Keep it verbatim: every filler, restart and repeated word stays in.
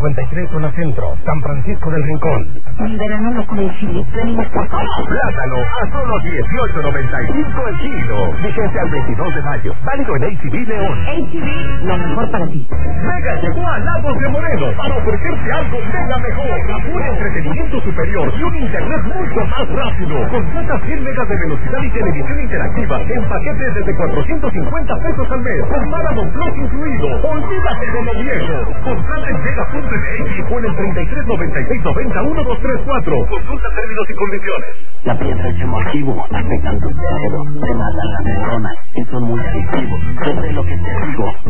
cincuenta y tres, zona centro, San Francisco del Rincón. En verano no con el chile, venimos por todo. Plátano a solo dieciocho noventa y cinco el kilo. Vigente al veintidós de mayo. Válido en H E B León. H E B, lo mejor para ti. Mega llegó a Lagos de Moreno para ofrecerte algo mega mejor. Un entretenimiento superior y un internet mucho más rápido. Contrata cien megas de velocidad y televisión interactiva en paquetes desde cuatrocientos cincuenta pesos al mes. Con Paramount Plus incluido. Olvídate de lo viejo. Contrata en mega punto m x o en el treinta y tres noventa y seis noventa uno dos tres cuatro. Consulta términos y condiciones. La piedra es hemorragivo, afectan tu cerebro, te matan las neuronas, y son muy adictivos. Sobre lo que te digo.